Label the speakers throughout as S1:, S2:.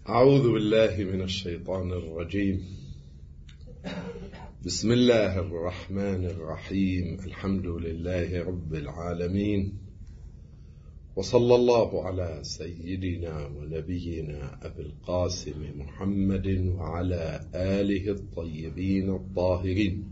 S1: أعوذ بالله من الشيطان الرجيم. بسم الله الرحمن الرحيم. الحمد لله رب العالمين، وصلى الله على سيدنا ونبينا أبي القاسم محمد وعلى آله الطيبين الطاهرين،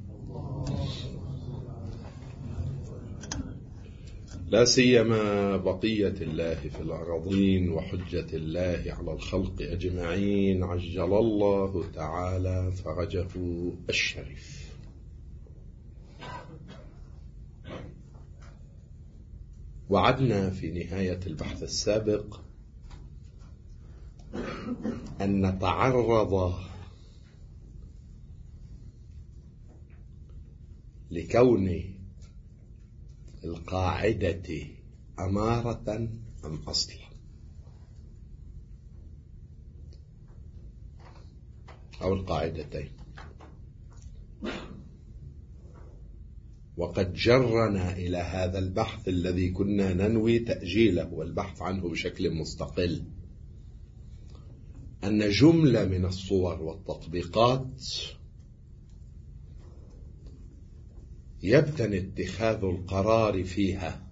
S1: لا سيما بقية الله في الأرضين وحجة الله على الخلق أجمعين، عجل الله تعالى فرجه الشريف. وعدنا في نهاية البحث السابق أن نتعرض لكون القاعدة أمارة أم أصلا، أو القاعدتين. وقد جرنا إلى هذا البحث الذي كنا ننوي تأجيله والبحث عنه بشكل مستقل أن جملة من الصور والتطبيقات يبتني اتخاذ القرار فيها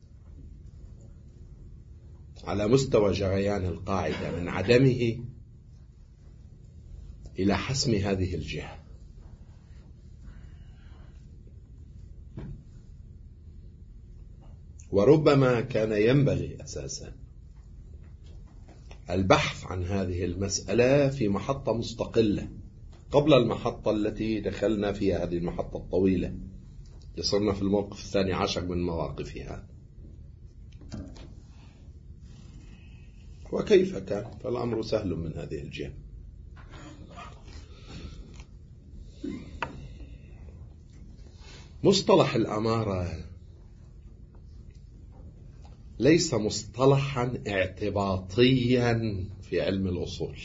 S1: على مستوى جريان القاعدة من عدمه إلى حسم هذه الجهة. وربما كان ينبغي أساسا البحث عن هذه المسألة في محطة مستقلة قبل المحطة التي دخلنا فيها، هذه المحطة الطويلة صرنا في الموقف 12 من مواقفها. وكيف كان؟ فالأمر سهل من هذه الجهة. مصطلح الأمارة ليس مصطلحا اعتباطيا في علم الأصول،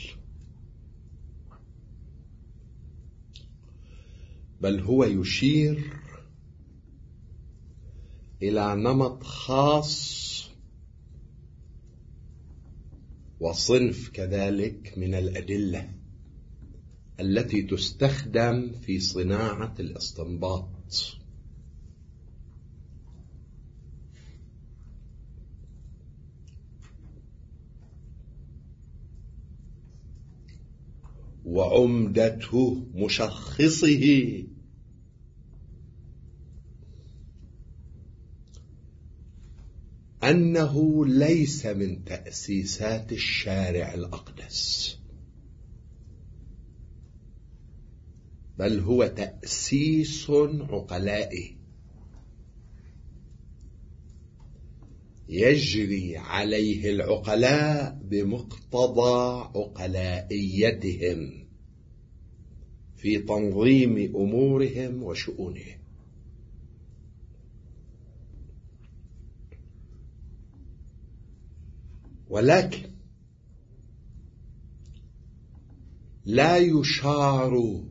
S1: بل هو يشير إلى نمط خاص وصنف كذلك من الأدلة التي تستخدم في صناعة الاستنباط. وعمدته مشخصه أنه ليس من تأسيسات الشارع الأقدس، بل هو تأسيس عقلائي يجري عليه العقلاء بمقتضى عقلائيتهم في تنظيم أمورهم وشؤونهم. ولكن لا يشار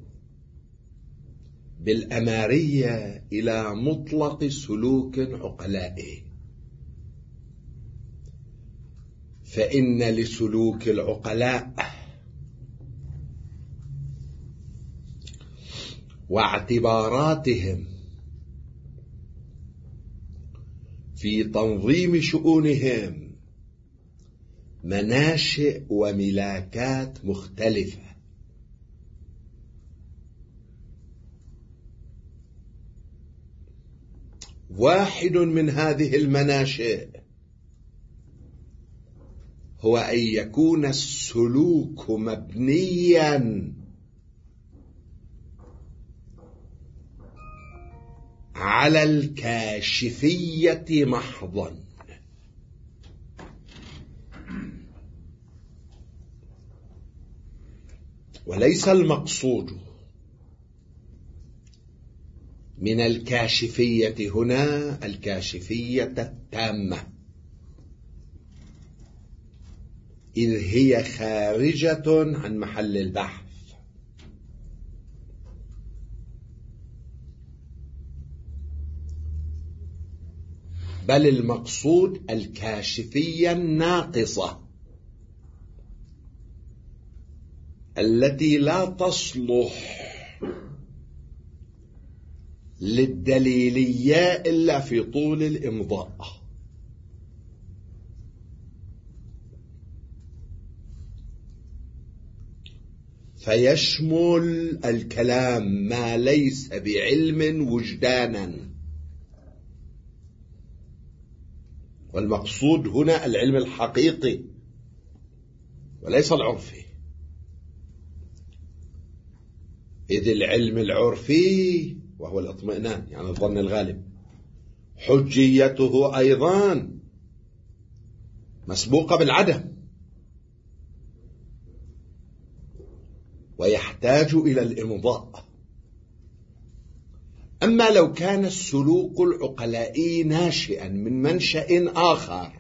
S1: بالأمارية إلى مطلق سلوك عقلائي، فإن لسلوك العقلاء واعتباراتهم في تنظيم شؤونهم مناشئ وملاكات مختلفة. واحد من هذه المناشئ هو أن يكون السلوك مبنيا على الكاشفية محضا، وليس المقصود من الكاشفية هنا الكاشفية التامة، إذ هي خارجة عن محل البحث، بل المقصود الكاشفية الناقصة التي لا تصلح للدليلية إلا في طول الإمضاء. فيشمل الكلام ما ليس بعلم وجدانا، والمقصود هنا العلم الحقيقي وليس العرفي، إذ العلم العرفي وهو الاطمئنان يعني الظن الغالب حجيته أيضا مسبوقة بالعدم، ويحتاج إلى الإمضاء. أما لو كان السلوك العقلائي ناشئا من منشأ آخر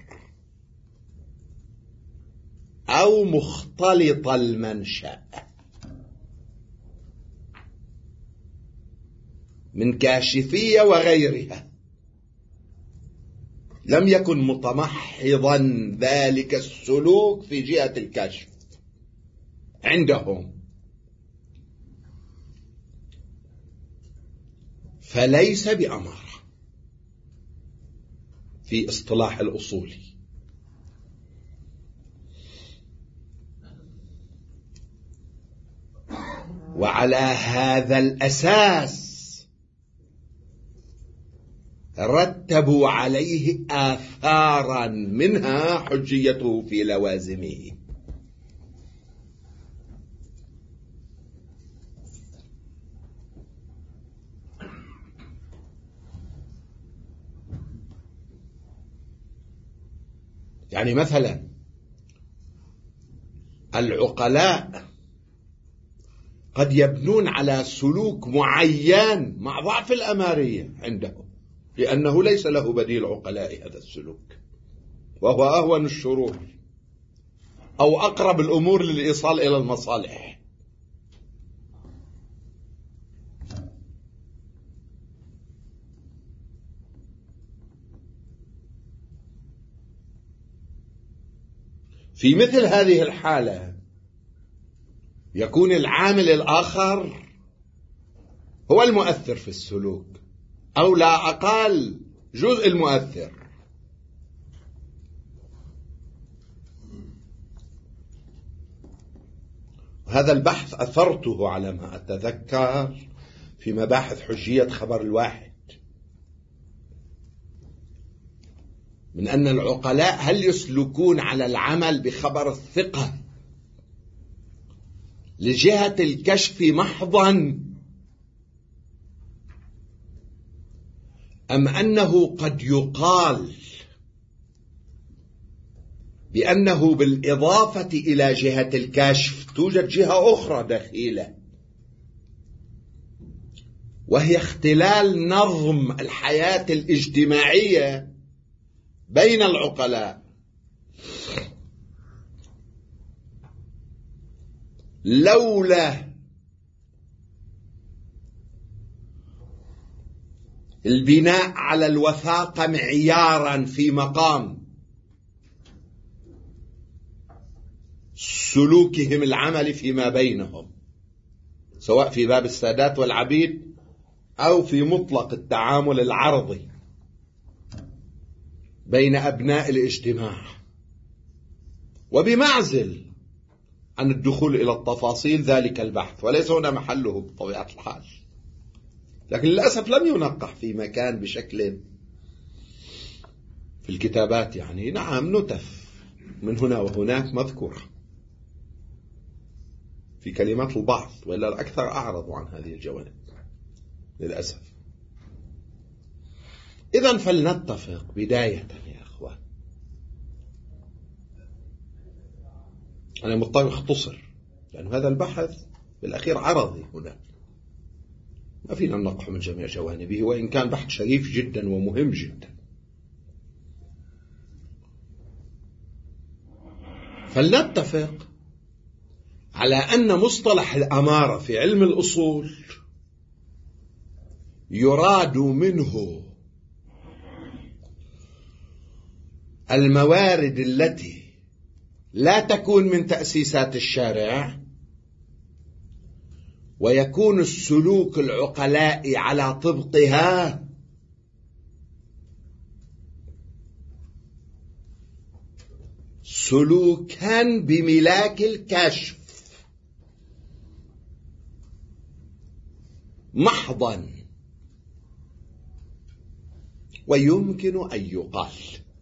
S1: أو مختلط المنشأ من كاشفية وغيرها، لم يكن متمحضا ذلك السلوك في جهة الكشف عندهم، فليس بأمر في اصطلاح الأصولي. وعلى هذا الأساس رتبوا عليه آثارا منها حجيته في لوازمه. يعني مثلا العقلاء قد يبنون على سلوك معين مع ضعف الأمارية عندهم، لأنه ليس له بديل عقلاء هذا السلوك، وهو أهون الشرور أو أقرب الأمور للإيصال إلى المصالح. في مثل هذه الحالة يكون العامل الآخر هو المؤثر في السلوك، أو لا أقل جزء المؤثر. هذا البحث أثرته على ما أتذكر في مباحث حجية خبر الواحد، من أن العقلاء هل يسلكون على العمل بخبر الثقة لجهة الكشف محضا، أم أنه قد يقال بأنه بالإضافة إلى جهة الكشف توجد جهة أخرى دخيلة، وهي اختلال نظم الحياة الاجتماعية بين العقلاء. لولا البناء على الوثاقة معيارا في مقام سلوكهم العمل فيما بينهم، سواء في باب السادات والعبيد أو في مطلق التعامل العرضي بين أبناء الاجتماع، وبمعزل عن الدخول إلى التفاصيل ذلك البحث، وليس هنا محله بطبيعة الحال، لكن للأسف لم ينقح في مكان بشكل في الكتابات. يعني نعم نتف من هنا وهناك مذكورة في كلمات البعض، وإلا الأكثر أعرضوا عن هذه الجوانب للأسف. إذن فلنتفق بداية يا أخوان، أنا مضطر أختصر لأن هذا البحث بالأخير عرضي هنا، ما فينا ننقح من جميع جوانبه، وإن كان بحث شريف جدا ومهم جدا. فلنتفق على أن مصطلح الأمارة في علم الأصول يراد منه الموارد التي لا تكون من تأسيسات الشارع ويكون السلوك العقلاء على طبقها سلوكا بملاك الكشف محضا. ويمكن أن يقال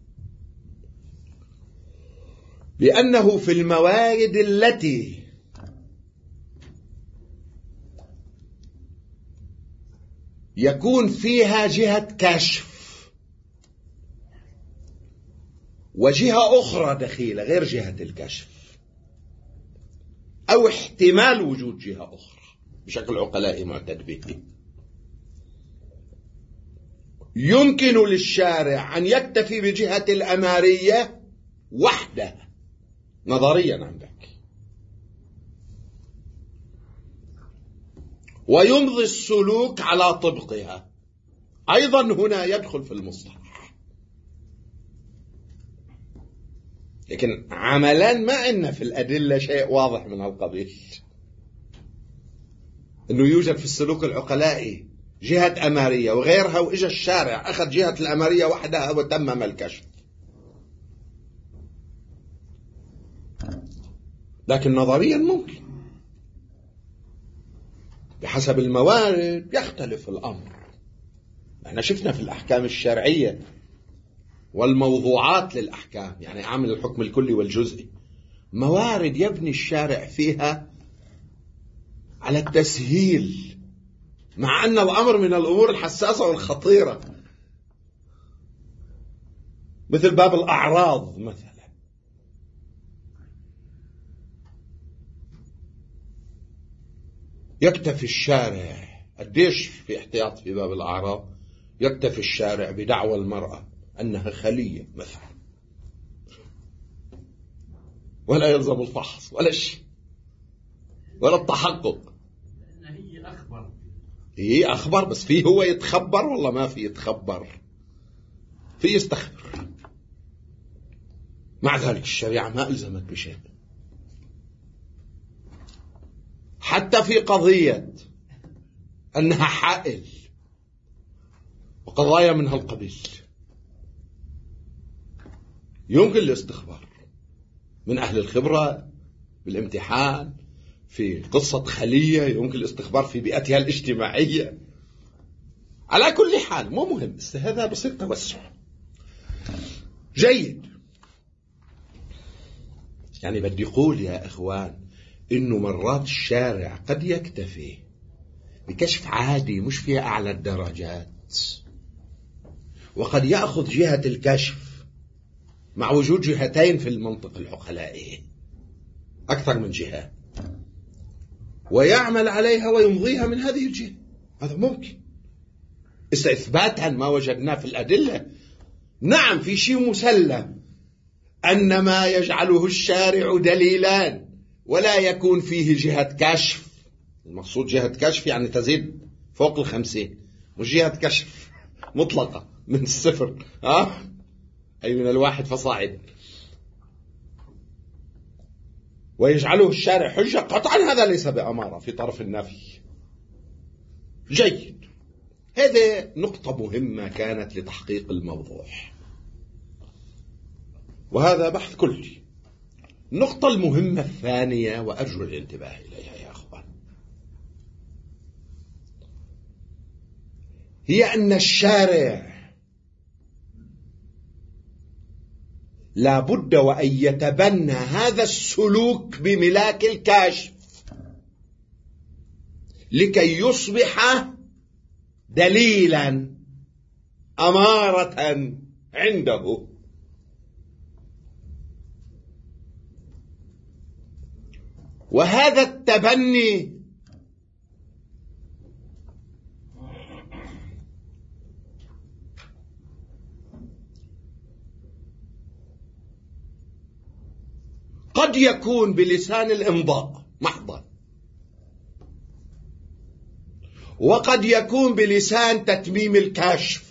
S1: بأنه في الموارد التي يكون فيها جهة كشف وجهة أخرى دخيلة غير جهة الكشف، أو احتمال وجود جهة أخرى بشكل عقلائي معتد به، يمكن للشارع أن يكتفي بجهة الأمارية وحدها نظريا عندك، ويمضي السلوك على طبقها. أيضا هنا يدخل في المصطلح، لكن عملا ما عندنا في الأدلة شيء واضح من القبيل أنه يوجد في السلوك العقلائي جهة أمارية وغيرها، وإجا الشارع أخذ جهة الأمارية وحدها وتمم الكشف. لكن نظريا ممكن، بحسب الموارد يختلف الأمر. احنا شفنا في الأحكام الشرعية والموضوعات للأحكام، يعني عامل الحكم الكلي والجزئي، موارد يبني الشارع فيها على التسهيل، مع أن الأمر من الأمور الحساسة والخطيرة، مثل باب الأعراض مثلا. يكتفي الشارع قديش في احتياط في باب الأعراض، يكتفي الشارع بدعوى المرأة أنها خلية مثلا، ولا يلزم الفحص ولا شيء ولا التحقق. هي أخبر، بس فيه هو يتخبر والله ما في يتخبر، في يستخبر. مع ذلك الشريعة ما ألزمت بشيء، حتى في قضية أنها حائل وقضايا من هالقبيل يمكن الاستخبار من أهل الخبرة بالامتحان، في قصة خلية يمكن الاستخبار في بيئتها الاجتماعية. على كل حال مو مهم، هذا بصير توسع. جيد، يعني بدي أقول يا إخوان إنه مرات الشارع قد يكتفي بكشف عادي مش فيها أعلى الدرجات، وقد يأخذ جهة الكشف مع وجود جهتين في المنطق العقلائي، أكثر من جهة، ويعمل عليها ويمضيها من هذه الجهة. هذا ممكن إثباتا ما وجدناه في الأدلة. نعم، في شيء مسلم أن ما يجعله الشارع دليلان ولا يكون فيه جهة كشف، المقصود جهة كشف يعني تزيد فوق 50، مش جهة كشف مطلقة من 0 أي من 1 فصاعد، ويجعله الشارع حجة. قطعا هذا ليس بأمارة في طرف النفي. جيد، هذه نقطة مهمة كانت لتحقيق الموضوع، وهذا بحث كلي. النقطة المهمة الثانية وأرجو الانتباه إليها يا أخوان، هي أن الشارع لا بد وأن يتبنى هذا السلوك بملاك الكشف لكي يصبح دليلا أمارة عنده. وهذا التبني قد يكون بلسان الإمضاء محضا، وقد يكون بلسان تتميم الكشف،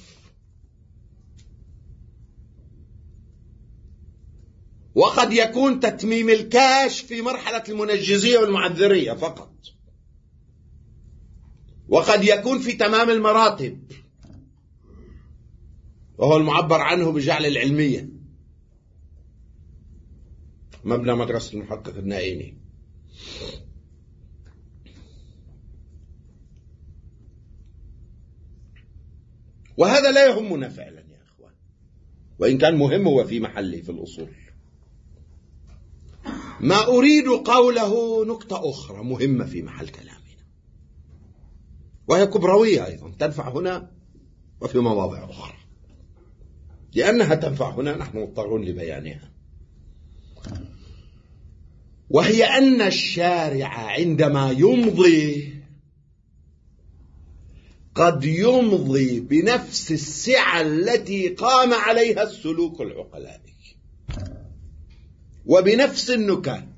S1: وقد يكون تتميم الكشف في مرحلة المنجزية والمعذرية فقط. وقد يكون في تمام المراتب، وهو المعبر عنه بجعل العلمية، مبنى مدرسة المحقق النائيني. وهذا لا يهمنا فعلا يا أخوان، وإن كان مهم هو في محله في الأصول. ما أريد قوله نقطة أخرى مهمة في محل كلامنا، وهي كبروية أيضا، تنفع هنا وفي مواضع أخرى، لأنها تنفع هنا نحن مضطرون لبيانها. وهي أن الشارع عندما يمضي قد يمضي بنفس السعة التي قام عليها السلوك العقلائي، وبنفس النكات،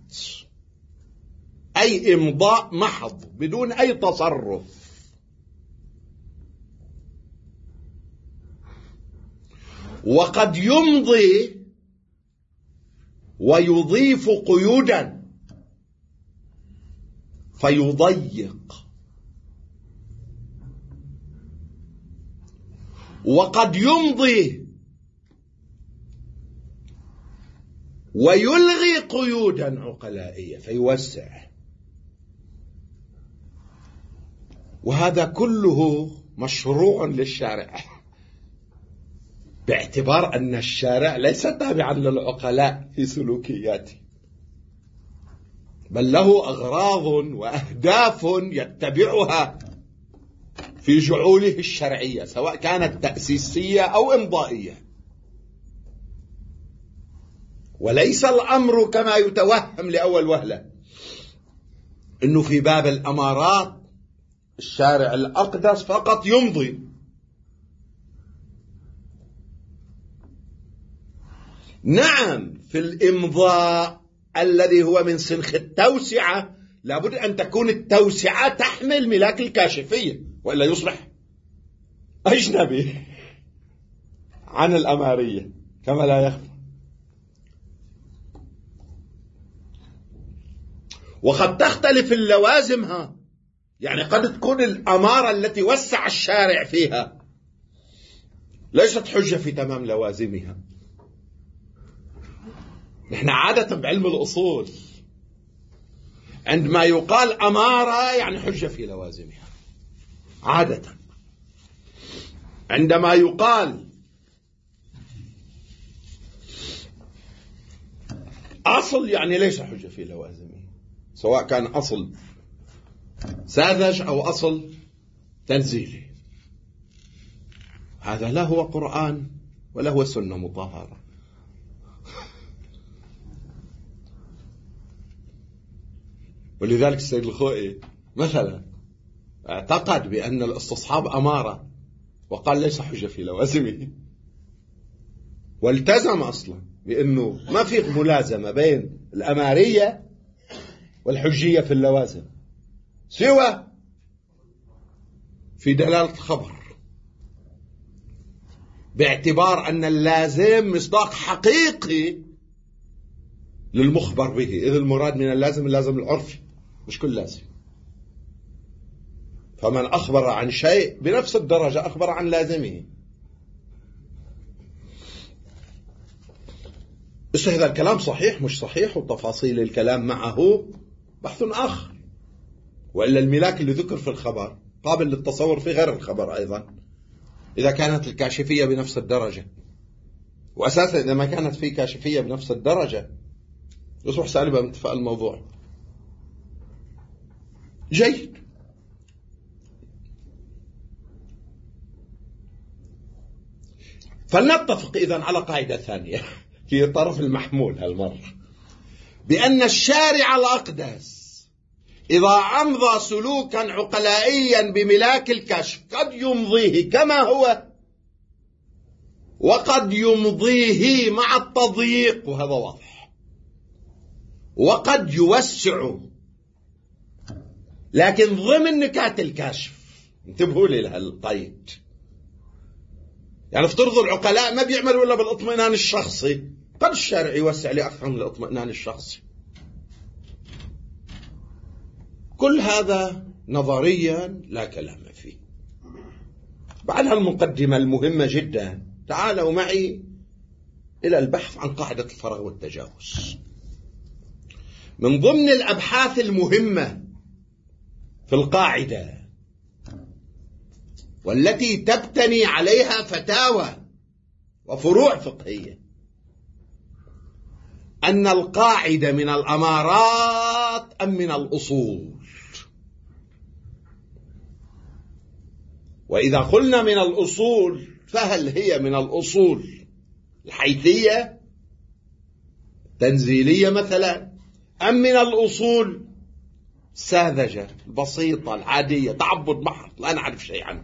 S1: أي إمضاء محض بدون أي تصرف. وقد يمضي ويضيف قيودا فيضيق، وقد يمضي ويلغي قيودا عقلائية فيوسع. وهذا كله مشروع للشارع، باعتبار أن الشارع ليس تابعا للعقلاء في سلوكياته، بل له أغراض وأهداف يتبعها في جعوله الشرعية، سواء كانت تأسيسية أو إمضائية. وليس الأمر كما يتوهم لأول وهلة أنه في باب الأمارات الشارع الأقدس فقط يمضي. نعم، في الإمضاء الذي هو من سنخ التوسعة لابد أن تكون التوسعة تحمل ملاك الكاشفية، وإلا يصبح أجنبي عن الأمارية كما لا يخفى. وقد تختلف اللوازمها، يعني قد تكون الأمارة التي وسع الشارع فيها ليست حجة في تمام لوازمها. نحن عادة بعلم الأصول عندما يقال أمارة يعني حجة في لوازمها، عادة. عندما يقال أصل يعني ليس حجة في لوازمه، سواء كان أصل ساذج أو أصل تنزيلي. هذا لا هو قرآن ولا هو سنة مطهرة. ولذلك السيد الخوئي مثلا اعتقد بأن الاستصحاب أمارة وقال ليس حجة في لوازمه، والتزم أصلا بأنه ما في ملازمة بين الأمارية والحجية في اللوازم سوى في دلالة الخبر، باعتبار أن اللازم مصداق حقيقي للمخبر به، إذ المراد من اللازم العرفي مش كل لازم. فمن أخبر عن شيء بنفس الدرجة أخبر عن لازمه. بس هذا الكلام صحيح مش صحيح، وتفاصيل الكلام معه بحث آخر. وإلا الملاك اللي ذكر في الخبر قابل للتصور في غير الخبر أيضا، إذا كانت الكاشفية بنفس الدرجة. وأساسا إذا ما كانت في كاشفية بنفس الدرجة يصبح سالبا من اتفاق الموضوع. جيد. فلنتفق إذن على قاعدة ثانية في طرف المحمول هالمرة، بأن الشارع الأقدس إذا أمضى سلوكا عقلائيا بملاك الكشف قد يمضيه كما هو، وقد يمضيه مع التضييق، وهذا واضح، وقد يوسع، لكن ضمن نكات الكشف. انتبهوا لي لهالقيد. يعني افترضوا العقلاء ما بيعملوا إلا بالاطمئنان الشخصي، قد الشارع يوسع لأكثر من الاطمئنان الشخصي. كل هذا نظريا لا كلام فيه. بعد هالمقدمة المهمة جدا تعالوا معي إلى البحث عن قاعدة الفراغ والتجاوز. من ضمن الأبحاث المهمة في القاعدة والتي تبتني عليها فتاوى وفروع فقهية أن القاعدة من الأمارات أم من الأصول. وإذا قلنا من الأصول فهل هي من الأصول الحيثية تنزيلية مثلا، أم من الأصول الساذجة البسيطة العادية تعبد محض لا نعرف شيء عنه؟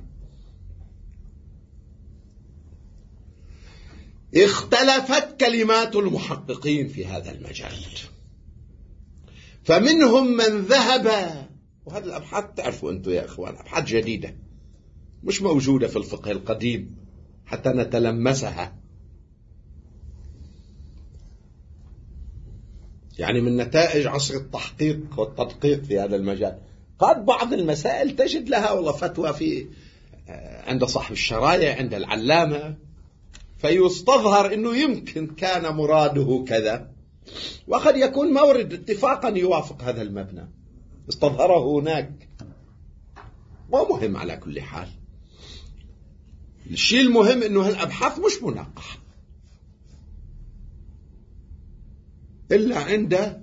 S1: اختلفت كلمات المحققين في هذا المجال، فمنهم من ذهب، وهذه الأبحاث تعرفوا أنتم يا إخوان أبحاث جديدة مش موجودة في الفقه القديم حتى نتلمسها، يعني من نتائج عصر التحقيق والتدقيق في هذا المجال. قد بعض المسائل تجد لها والله فتوى في عند صاحب الشرايع عند العلامة، فيستظهر أنه يمكن كان مراده كذا، وقد يكون مورد اتفاقا يوافق هذا المبنى استظهره هناك. مو مهم على كل حال، الشيء المهم أنه هالأبحاث مش مناقحة إلا عند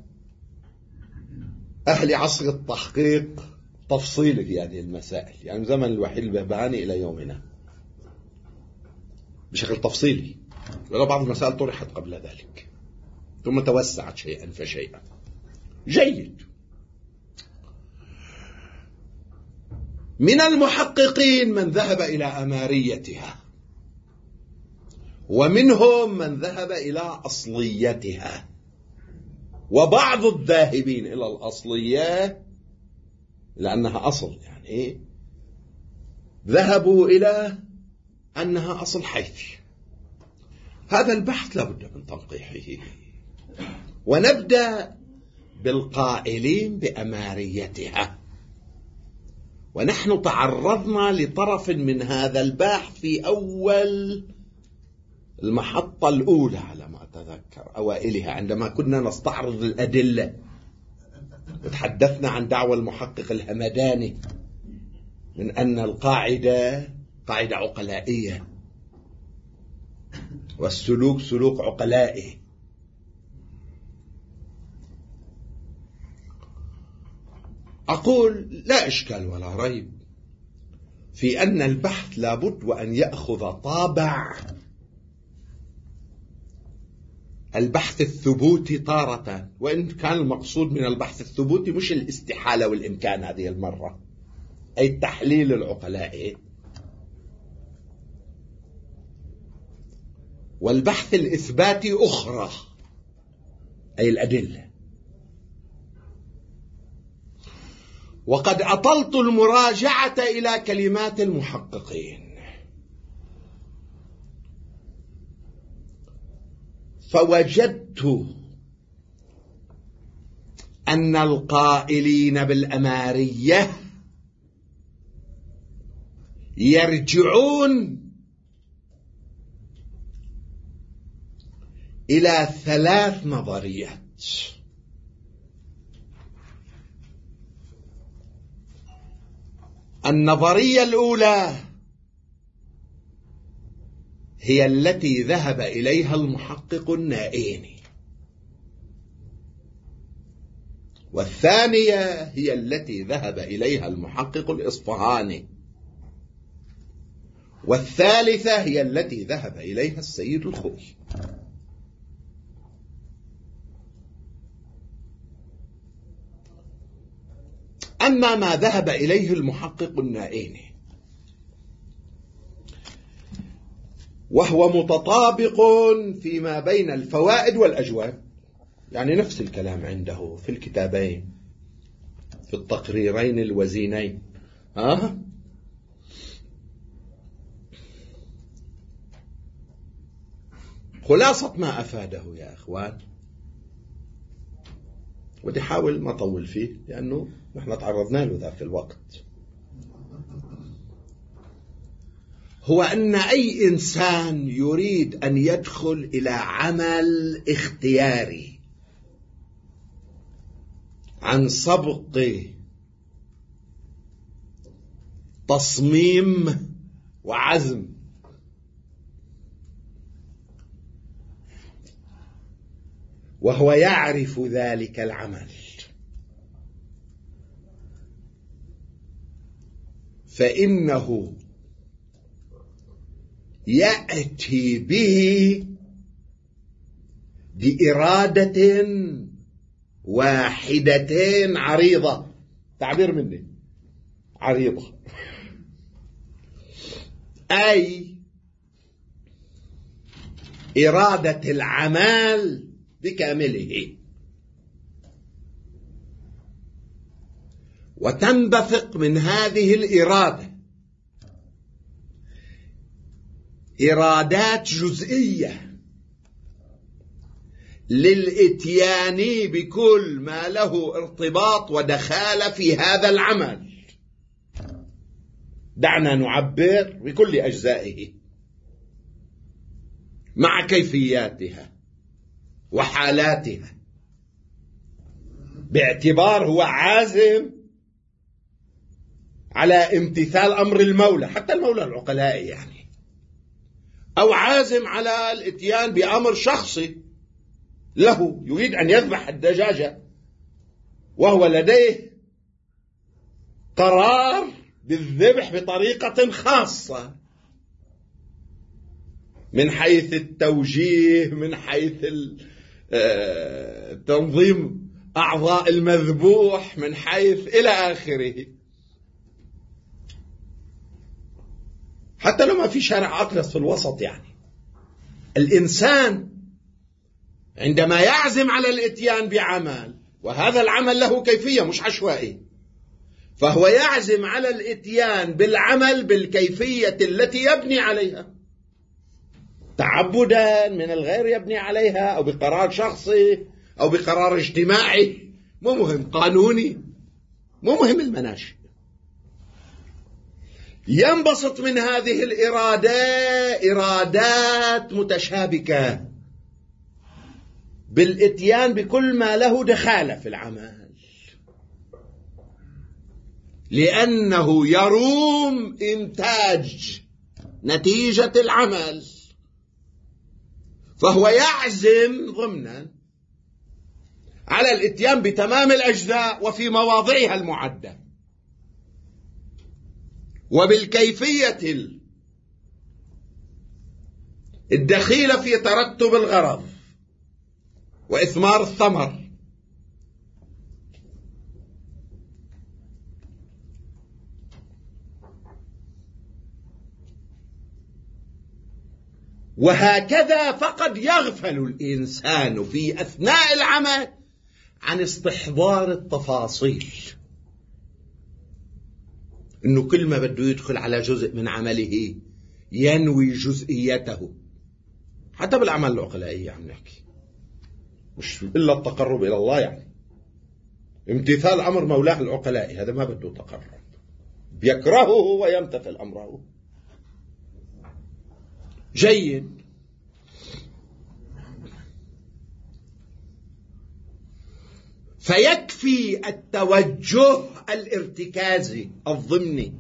S1: أهل عصر التحقيق تفصيل في هذه المسائل، يعني زمن الوحيد البهبهاني إلى يومنا بشكل تفصيلي، ولو بعض المسائل طرحت قبل ذلك ثم توسعت شيئا فشيئا. جيد. من المحققين من ذهب إلى أماريتها، ومنهم من ذهب إلى أصليتها، وبعض الذاهبين إلى الأصلية لأنها أصل، يعني ذهبوا إلى أنها أصل حيثي. هذا البحث لابد من تنقيحه، ونبدأ بالقائلين بأماريتها. ونحن تعرضنا لطرف من هذا البحث في أول المحطة الأولى على ما أتذكر، أوائلها، عندما كنا نستعرض الأدلة وتحدثنا عن دعوى المحقق الهمداني من أن القاعدة قاعدة عقلائية والسلوك سلوك عقلائي. أقول لا إشكال ولا ريب في أن البحث لابد وأن يأخذ طابع البحث الثبوتي تارة، وإن كان المقصود من البحث الثبوتي مش الاستحالة والإمكان هذه المرة، أي التحليل العقلائي، والبحث الإثباتي أخرى أي الأدلة. وقد أطلت المراجعة إلى كلمات المحققين، فوجدت أن القائلين بالأمارية يرجعون إلى 3 نظريات. النظرية الأولى هي التي ذهب إليها المحقق النائيني، والثانية هي التي ذهب إليها المحقق الإصفهاني، والثالثة هي التي ذهب إليها السيد الخوئي. أما ما ذهب إليه المحقق النائيني وهو متطابق فيما بين الفوائد والأجواب، يعني نفس الكلام عنده في الكتابين في التقريرين الوزينين. خلاصة ما أفاده يا أخوان ودي حاول ما أطول فيه لأنه نحن تعرضنا له ذاك الوقت. هو أن أي إنسان يريد أن يدخل إلى عمل اختياري عن سبق تصميم وعزم وهو يعرف ذلك العمل، فإنه يأتي به بإرادة واحدة عريضة، تعبير مني عريضة، أي إرادة العمل بكامله، وتنبثق من هذه الإرادة إرادات جزئية للإتيان بكل ما له ارتباط ودخالة في هذا العمل. دعنا نعبر بكل أجزائه مع كيفياتها وحالاتها، باعتبار هو عازم على امتثال أمر المولى، حتى المولى العقلاء يعني، أو عازم على الاتيان بأمر شخصي له، يريد أن يذبح الدجاجة وهو لديه قرار بالذبح بطريقة خاصة من حيث التوجيه، من حيث تنظيم أعضاء المذبوح، من حيث إلى آخره، حتى لو ما في شارع أقلس في الوسط. يعني الإنسان عندما يعزم على الاتيان بعمل، وهذا العمل له كيفية مش عشوائي، فهو يعزم على الاتيان بالعمل بالكيفية التي يبني عليها، تعبدا من الغير يبني عليها، أو بقرار شخصي أو بقرار اجتماعي، مو مهم، قانوني، مو مهم المناشئ. ينبسط من هذه الإرادة إرادات متشابكة بالاتيان بكل ما له دخالة في العمل، لأنه يروم إنتاج نتيجة العمل، فهو يعزم ضمنا على الاتيان بتمام الأجزاء وفي مواضعها المعدة وبالكيفية الدخيلة في ترتب الغرض وإثمار الثمر. وهكذا فقد يغفل الإنسان في أثناء العمل عن استحضار التفاصيل، إنه كل ما بده يدخل على جزء من عمله ينوي جزئيته. حتى بالأعمال العقلائية عم نحكي، مش إلا التقرب إلى الله، يعني امتثال أمر مولاه العقلاء هذا ما بده تقرب، بيكرهه ويمتثل أمره. جيد. فيكفي التوجه الارتكازي الضمني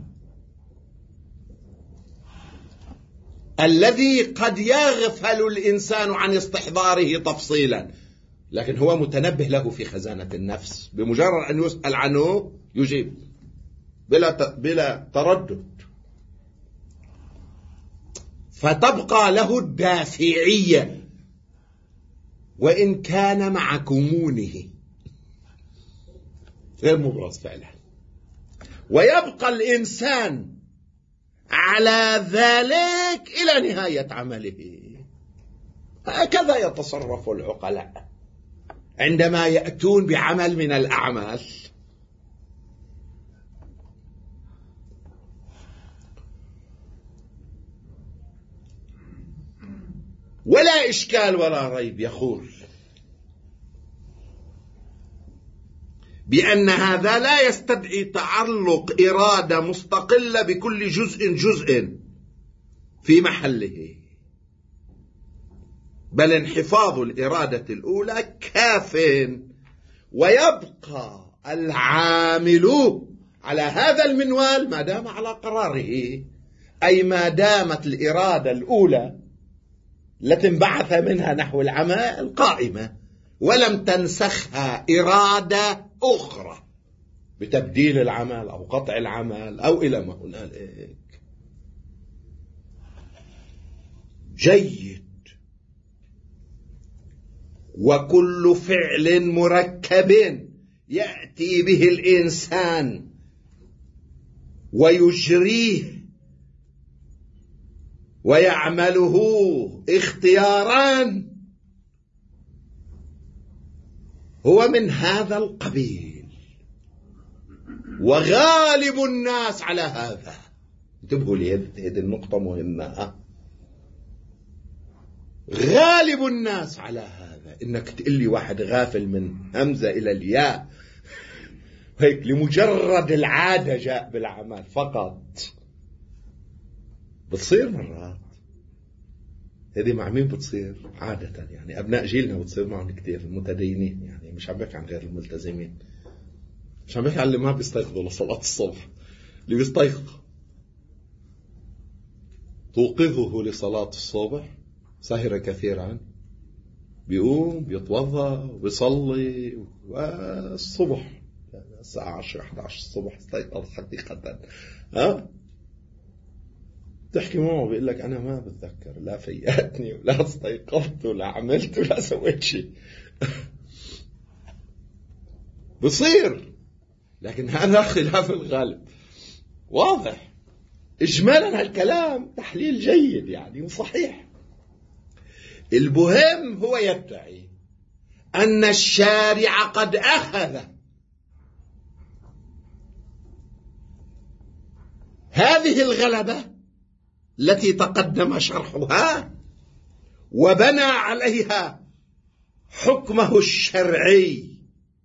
S1: الذي قد يغفل الإنسان عن استحضاره تفصيلا، لكن هو متنبه له في خزانة النفس، بمجرد أن يسأل عنه يجيب بلا تردد، فتبقى له الدافعية وإن كان مع كمونه غير مبرز فعلا، ويبقى الإنسان على ذلك إلى نهاية عمله. هكذا يتصرف العقلاء عندما يأتون بعمل من الأعمال. ولا إشكال ولا ريب يقول بأن هذا لا يستدعي تعلق إرادة مستقلة بكل جزء في محله، بل انحفاظ الإرادة الأولى كاف، ويبقى العامل على هذا المنوال ما دام على قراره، أي ما دامت الإرادة الأولى التي انبعث منها نحو العمل قائمة، ولم تنسخها إرادة أخرى بتبديل العمل أو قطع العمل أو إلى ما هنالك. جيد. وكل فعل مركب يأتي به الإنسان ويجريه ويعمله اختيارا هو من هذا القبيل، وغالب الناس على هذا. انتبهوا لي، هذه النقطة مهمة. غالب الناس على هذا. انك تقول لي واحد غافل من همزة الى الياء هيك لمجرد العادة جاء بالعمل فقط، بتصير مرات. هذه مع مين بتصير عادة؟ يعني أبناء جيلنا بتصير معهم كتير، المتدينين، يعني مش عم بحكي عن غير الملتزمين، مش عم بحكي عن اللي ما بيستيقظوا لصلاة الصبح. اللي بيستيقظ توقظه لصلاة الصبح سهر كثيرا، بيقوم بيتوضأ وبيصلي، والصبح الساعة 10-11 الصبح استيقظ حقيقة. تحكي معه بيقول لك أنا ما بتذكر، لا فياتني ولا استيقظت ولا عملت ولا سويت شيء. بصير، لكن هذا خلاف الغالب. واضح إجمالا هالكلام تحليل جيد يعني صحيح. المهم هو يدعي أن الشارع قد أخذ هذه الغلبة التي تقدم شرحها وبنى عليها حكمه الشرعي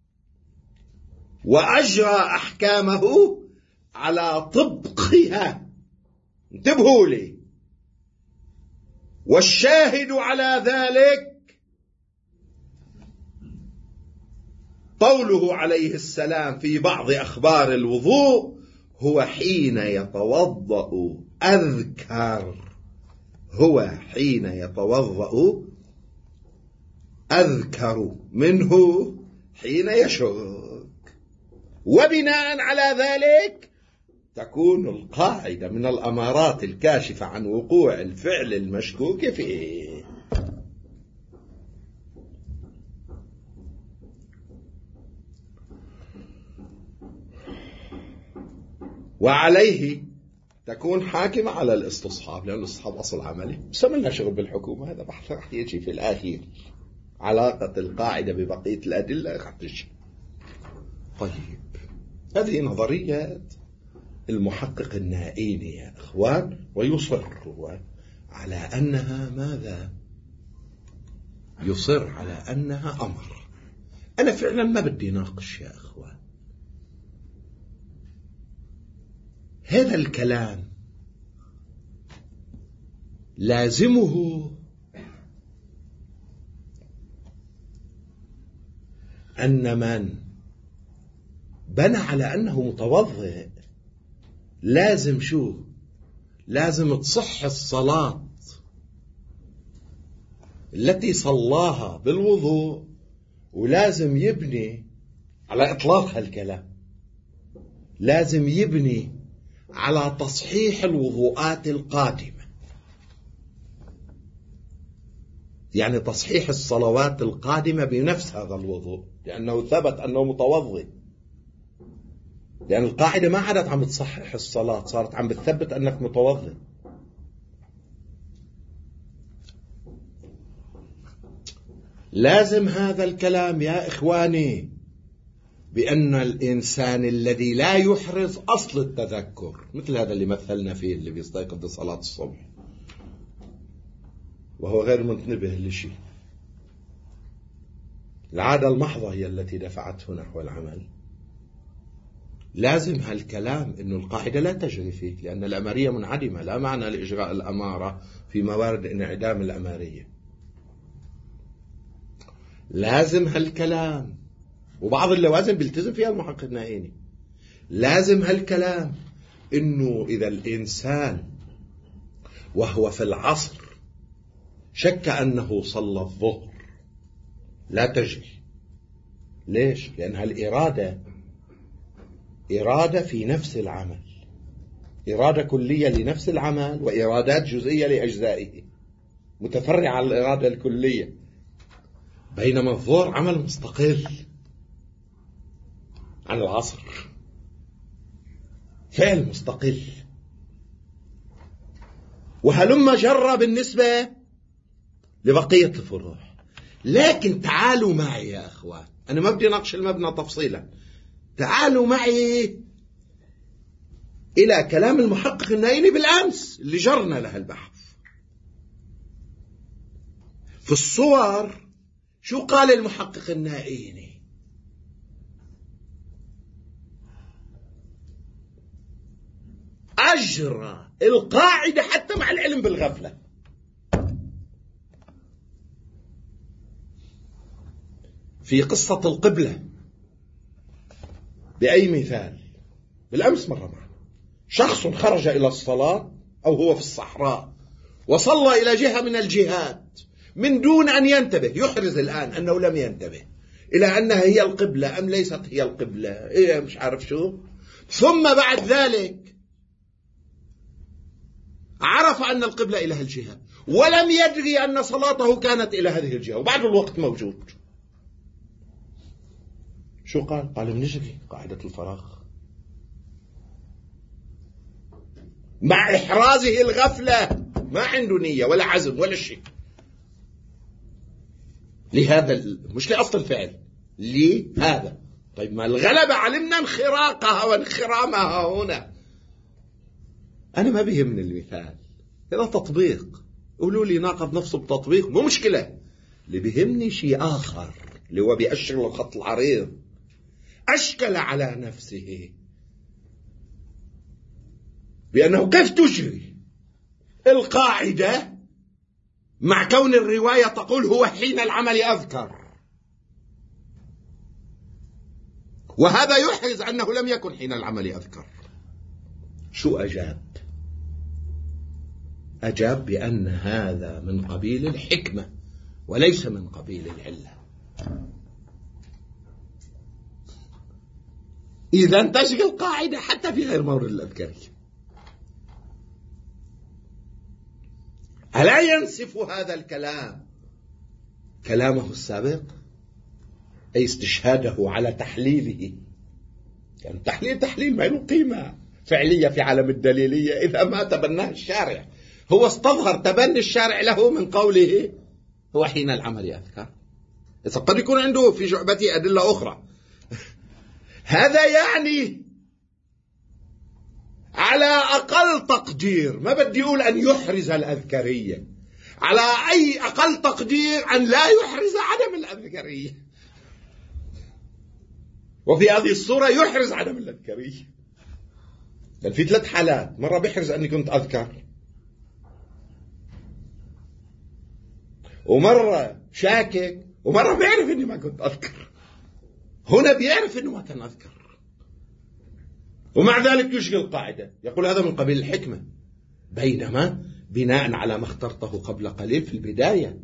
S1: وأجرى أحكامه على طبقها. انتبهوا لي. والشاهد على ذلك قوله عليه السلام في بعض أخبار الوضوء: هو حين يتوضأ أذكر، هو حين يتوضأ أذكر منه حين يشك. وبناء على ذلك تكون القاعدة من الأمارات الكاشفة عن وقوع الفعل المشكوك فيه. وعليه تكون حاكمة على الاستصحاب، لأن الاستصحاب أصل عملي. بس ملنا شغل بالحكومة، هذا بحث رح يجي في الأخير. علاقة القاعدة ببقية الأدلة رح تجي. طيب، هذه نظرية المحقق النائيني يا إخوان، ويصر على أنها ماذا؟ يصر على أنها أمر. أنا فعلا ما بدي ناقش يا إخوان. هذا الكلام لازمه أن من بنى على أنه متوضئ لازم شو؟ لازم تصح الصلاة التي صلاها بالوضوء، ولازم يبني على إطلاق هالكلام، لازم يبني على تصحيح الوضوءات القادمة، يعني تصحيح الصلوات القادمة بنفس هذا الوضوء، لأنه ثبت أنه متوضئ. لأن القاعدة ما عادت عم تصحح الصلاة، صارت عم بتثبت أنك متوضئ. لازم هذا الكلام يا إخواني بأن الإنسان الذي لا يحرز أصل التذكر، مثل هذا اللي مثلنا فيه، اللي بيستيقظ لصلاة الصبح وهو غير منتبه لشيء، العادة المحضة هي التي دفعته نحو العمل، لازم هالكلام إنه القاعدة لا تجري فيه، لأن الأمارية منعدمة، لا معنى لإجراء الأمارة في موارد انعدام الأمارية. لازم هالكلام، وبعض اللوازم بيلتزم فيها المحقق النائيني، لازم هالكلام إنه إذا الإنسان وهو في العصر شك أنه صلى الظهر لا تجري. ليش؟ لأن هالإرادة إرادة في نفس العمل، إرادة كلية لنفس العمل وإرادات جزئية لأجزائه متفرعة عن الإرادة الكلية، بينما الظهر عمل مستقل عن العصر، فعل مستقل. وهلما جرى بالنسبة لبقية الفروع. لكن تعالوا معي يا أخوان، أنا ما بدي نقش المبنى تفصيلا، تعالوا معي إلى كلام المحقق النائيني بالأمس اللي جرنا له البحث. في الصور شو قال المحقق النائيني؟ أجرى القاعدة حتى مع العلم بالغفلة. في قصة القبلة بأي مثال؟ بالأمس مرة معنا شخص خرج إلى الصلاة أو هو في الصحراء وصلى إلى جهة من الجهات من دون أن ينتبه، يحرز الآن أنه لم ينتبه إلى أنها هي القبلة أم ليست هي القبلة، إيه مش عارف شو. ثم بعد ذلك عرف أن القبلة إلى الجهة ولم يدري أن صلاته كانت إلى هذه الجهة وبعد الوقت موجود. شو قال؟ قال بنجري قاعدة الفراغ مع إحرازه الغفلة، ما عنده نية ولا عزم ولا شيء لهذا، مش لأصل الفعل، لهذا. طيب ما الغلبة علمنا انخراقها وانخرامها هنا. أنا ما بيهمني المثال، هذا تطبيق، قولوا لي ناقض نفسه بتطبيق مو مشكلة. اللي بيهمني شيء آخر اللي هو بيأشر الخط العريض. أشكل على نفسه بأنه كيف تجري القاعدة مع كون الرواية تقول هو حين العمل أذكر، وهذا يحرز أنه لم يكن حين العمل أذكر. شو أجاب؟ أجاب بأن هذا من قبيل الحكمة وليس من قبيل العلة. إذا تجري القاعدة حتى في غير مورد الأذكارية. ألا ينسف هذا الكلام كلامه السابق، أي استشهاده على تحليله؟ يعني تحليل ما له قيمة فعلية في عالم الدليلية إذا ما تبناه الشارع. هو استظهر تبني الشارع له من قوله هو حين العمل أذكر. إذا قد يكون عنده في جعبته أدلة أخرى. هذا يعني على أقل تقدير، ما بدي أقول أن يحرز الأذكرية، على أي أقل تقدير أن لا يحرز عدم الأذكرية. وفي هذه الصورة يحرز عدم الأذكرية. لأن في 3 حالات، مرة بيحرز أني كنت أذكر، ومرة شاكك، ومرة بيعرف أني ما كنت أذكر. هنا بيعرف أنه ما كان أذكر ومع ذلك يشغل القاعدة، يقول هذا من قبيل الحكمة، بينما بناء على ما اخترته قبل قليل في البداية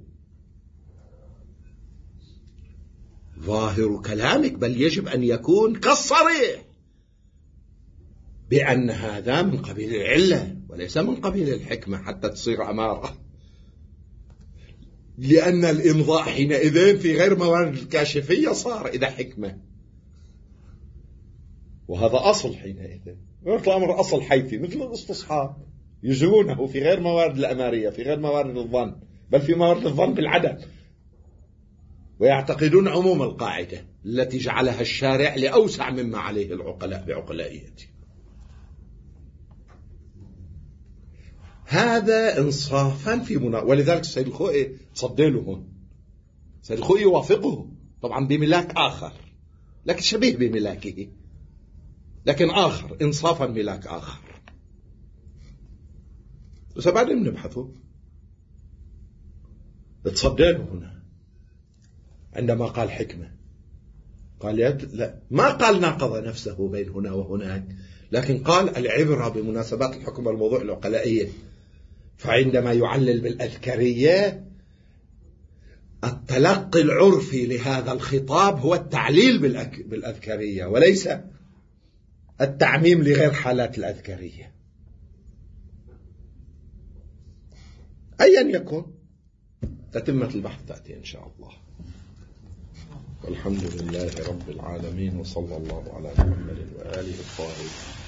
S1: ظاهر كلامك بل يجب أن يكون كالصريح بأن هذا من قبيل العلة وليس من قبيل الحكمة حتى تصير أمارة، لأن الإمضاء حينئذ في غير موارد الكاشفية صار إذا حكمة، وهذا أصل حينئذ. مثل أمر أصل حيثي مثل الاستصحاب يجرونه في غير موارد الأمارية، في غير موارد الظن، بل في موارد الظن بالعدم، ويعتقدون عموم القاعدة التي جعلها الشارع لأوسع مما عليه العقلاء بعقلائيته. هذا انصافا في ولذلك السيد الخوئي صدله هون. السيد الخوئي يوافقه طبعا بملاك آخر لكن شبيه بملاكه، لكن آخر إنصافا ملاك آخر. بس بعدين نبحثه. تصدينا هنا عندما قال حكمة، قال لا، ما قال ناقض نفسه بين هنا وهناك، لكن قال العبرة بمناسبات الحكم والموضوع العقلائية. فعندما يعلل بالأذكرية، التلقي العرفي لهذا الخطاب هو التعليل بالأذكرية، وليس التعميم لغير حالات الأذكرية. أيا يكن، تتمة البحث تأتي إن شاء الله. والحمد لله رب العالمين، وصلى الله على محمد وآله الطاهرين.